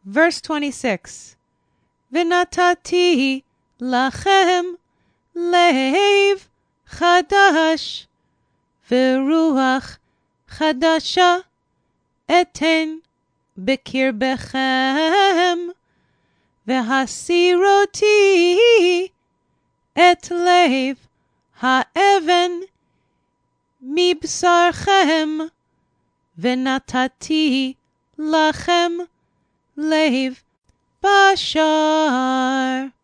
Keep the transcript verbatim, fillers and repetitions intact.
Verse twenty-six. ונתתי לכם לב חדש, ורוח חדשה אתן בקרבכם, והסירותי את לב האבן מבשרכם, ונתתי לכם לב בשר.